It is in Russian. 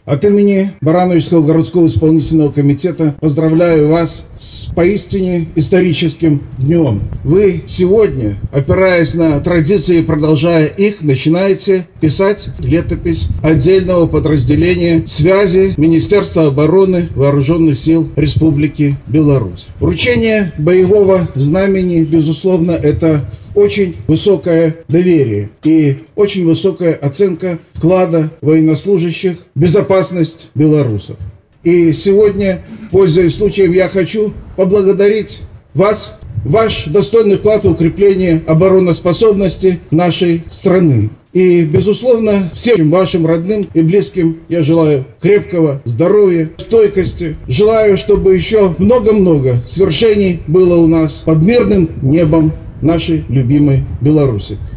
От имени Барановичского городского исполнительного комитета поздравляю вас с поистине историческим днем. Вы сегодня, опираясь на традиции и продолжая их, начинаете писать летопись отдельного подразделения связи Министерства обороны Вооруженных сил Республики Беларусь. Вручение боевого знамени, безусловно, это очень высокое доверие и очень высокая оценка вклада военнослужащих в безопасность белорусов. И сегодня, пользуясь случаем, я хочу поблагодарить вас, ваш достойный вклад в укрепление обороноспособности нашей страны. И, безусловно, всем вашим родным и близким я желаю крепкого здоровья, стойкости. Желаю, чтобы еще много-много свершений было у нас под мирным небом нашей любимой Беларуси.